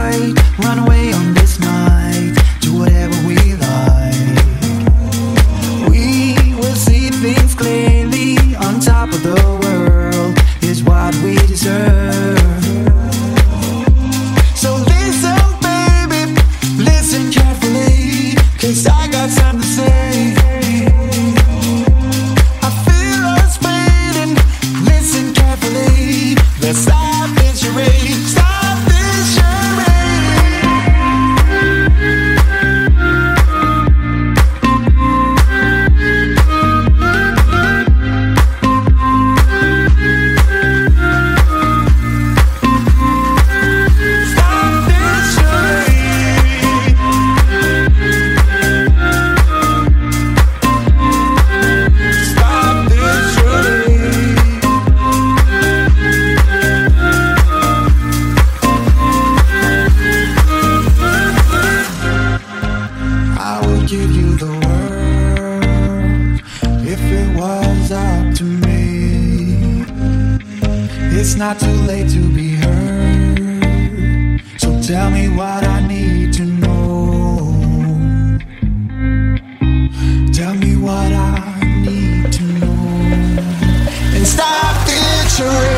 right, run away on this night, do whatever we like. We will see things clearly, on top of the world is what we deserve. So listen, baby, listen carefully, 'cause I got something to say. I feel us fading, listen carefully, let's stop this charade, stop this charade. Stop this charade. Stop this charade. I would give you the world if it was up to me. It's not too late to be heard, so tell me what I need to know. Tell me what I need to know. And stop this charade.